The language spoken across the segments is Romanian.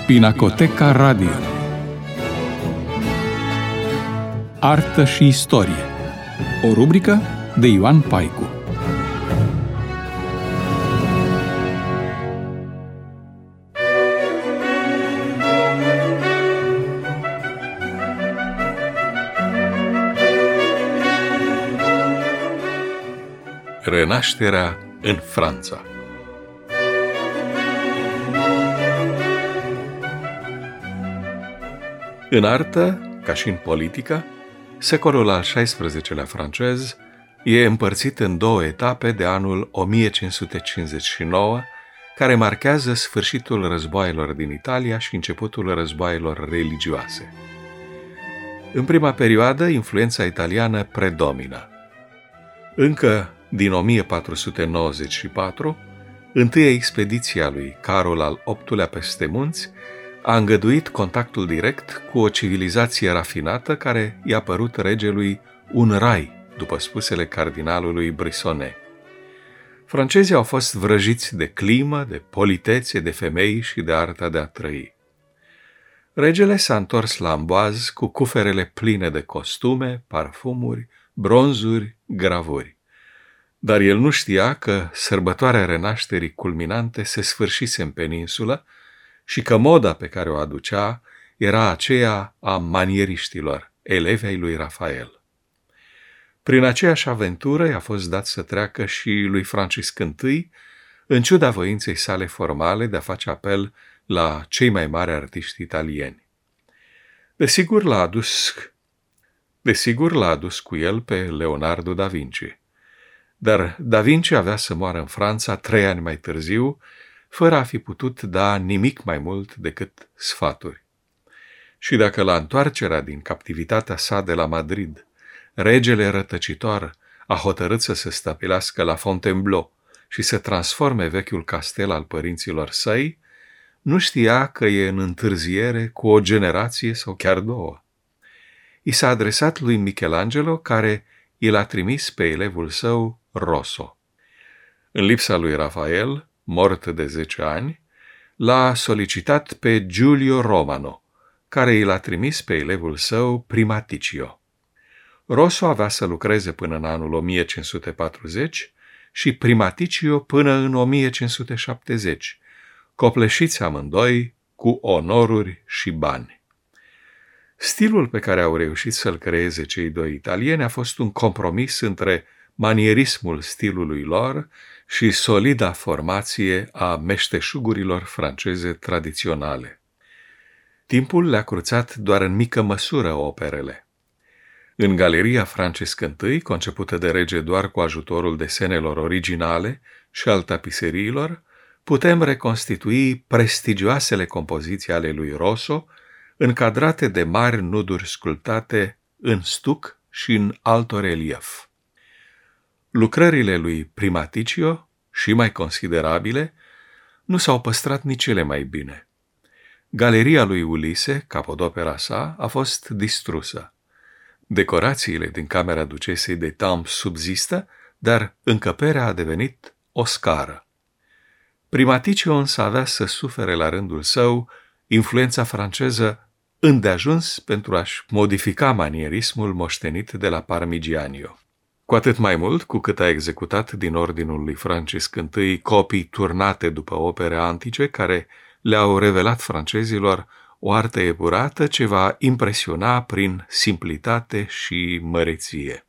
Pinacoteca Radio. Artă și istorie. O rubrică de Ioan Paicu. Renașterea în Franța. În artă, ca și în politică, secolul al XVI-lea francez e împărțit în două etape de anul 1559, care marchează sfârșitul războaielor din Italia și începutul războaielor religioase. În prima perioadă, influența italiană predomină. Încă din 1494, întâia expediție a lui Carol al VIII-lea peste munți a îngăduit contactul direct cu o civilizație rafinată care i-a părut regelui un rai, după spusele cardinalului Brisonnet. Francezii au fost vrăjiți de climă, de politețe, de femei și de arta de a trăi. Regele s-a întors la Amboise cu cuferele pline de costume, parfumuri, bronzuri, gravuri. Dar el nu știa că sărbătoarea renașterii culminante se sfârșise în peninsulă și că moda pe care o aducea era aceea a manieriștilor, elevi ai lui Rafael. Prin aceeași aventură i-a fost dat să treacă și lui Francisc I, în ciuda voinței sale formale de a face apel la cei mai mari artiști italieni. Desigur l-a adus cu el pe Leonardo da Vinci. Dar da Vinci avea să moară în Franța 3 ani mai târziu, fără a fi putut da nimic mai mult decât sfaturi. Și dacă la întoarcerea din captivitatea sa de la Madrid, regele rătăcitor a hotărât să se stabilească la Fontainebleau și să transforme vechiul castel al părinților săi, nu știa că e în întârziere cu o generație sau chiar două. I s-a adresat lui Michelangelo, care i l-a trimis pe elevul său Rosso. În lipsa lui Rafael, mort de 10 ani, l-a solicitat pe Giulio Romano, care i l-a trimis pe elevul său Primaticcio. Rosso avea să lucreze până în anul 1540 și Primaticcio până în 1570, copleșiți amândoi cu onoruri și bani. Stilul pe care au reușit să-l creeze cei doi italieni a fost un compromis între manierismul stilului lor și solida formație a meșteșugurilor franceze tradiționale. Timpul le-a cruțat doar în mică măsură operele. În Galeria Francisc I, concepută de rege doar cu ajutorul desenelor originale și al tapiseriilor, putem reconstitui prestigioasele compoziții ale lui Rosso, încadrate de mari nuduri sculptate în stuc și în altorelief. Lucrările lui Primaticcio, și mai considerabile, nu s-au păstrat nici cele mai bine. Galeria lui Ulise, capodopera sa, a fost distrusă. Decorațiile din camera ducesei de Tampes subzistă, dar încăperea a devenit o scară. Primaticcio însă avea să sufere la rândul său influența franceză îndeajuns pentru a-și modifica manierismul moștenit de la Parmigianio. Cu atât mai mult cu cât a executat din ordinul lui Francisc I copii turnate după opere antice care le-au revelat francezilor o artă epurată ce va impresiona prin simplitate și măreție.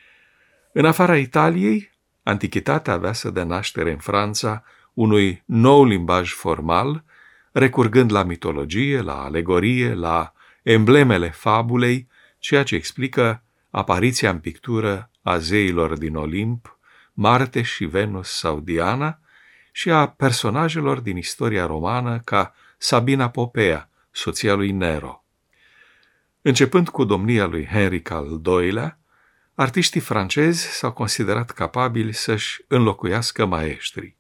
În afara Italiei, antichitatea avea să dea naștere în Franța unui nou limbaj formal, recurgând la mitologie, la alegorie, la emblemele fabulei, ceea ce explică apariția în pictură a zeilor din Olimp, Marte și Venus sau Diana, și a personajelor din istoria romană ca Sabina Popea, soția lui Nero. Începând cu domnia lui Henric al II-lea, artiștii francezi s-au considerat capabili să-și înlocuiască maestrii.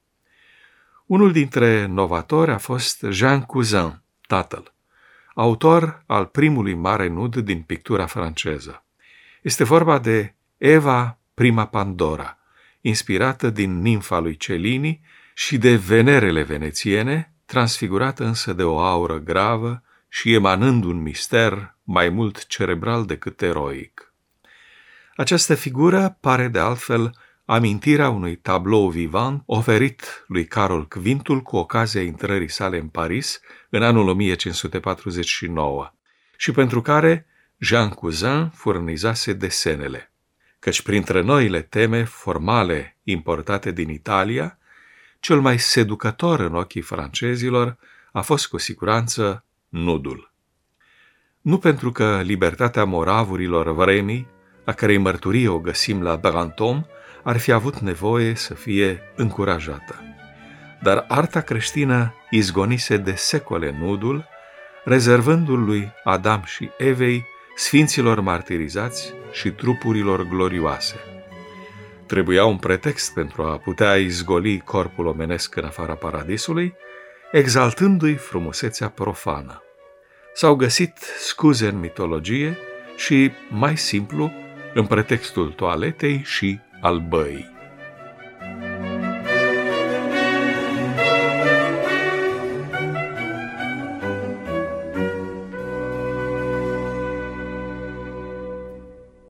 Unul dintre novatori a fost Jean Cousin, tatăl, autor al primului mare nud din pictura franceză. Este vorba de Eva Prima Pandora, inspirată din nimfa lui Cellini, și de Venerele venețiene, transfigurată însă de o aură gravă și emanând un mister mai mult cerebral decât eroic. Această figură pare de altfel amintirea unui tablou vivant oferit lui Carol Quintul cu ocazia intrării sale în Paris în anul 1549 și pentru care Jean Cousin furnizase desenele, căci printre noile teme formale importate din Italia, cel mai seducător în ochii francezilor a fost cu siguranță nudul. Nu pentru că libertatea moravurilor vremii, a cărei mărturie o găsim la Brantôme, ar fi avut nevoie să fie încurajată. Dar arta creștină izgonise de secole nudul, rezervându-l lui Adam și Evei, sfinților martirizați și trupurilor glorioase. Trebuia un pretext pentru a putea izgoli corpul omenesc în afara paradisului, exaltându-i frumusețea profană. S-au găsit scuze în mitologie și, mai simplu, în pretextul toaletei și al băii.